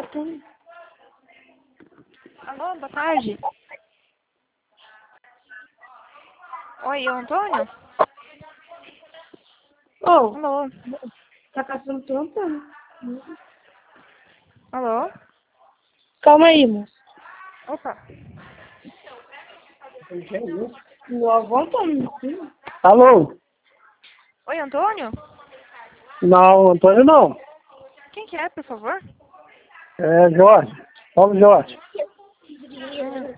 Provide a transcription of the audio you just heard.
4. Alô, boa tarde. Oi, é o Antônio? Ô, Alô? tá caçando teu Antônio? Alô? Calma aí, moço. Opa. O avô Antônio, sim. Alô? Oi, Antônio? Não, Antônio não. Quem que é, por favor? É Jorge. Paulo Jorge.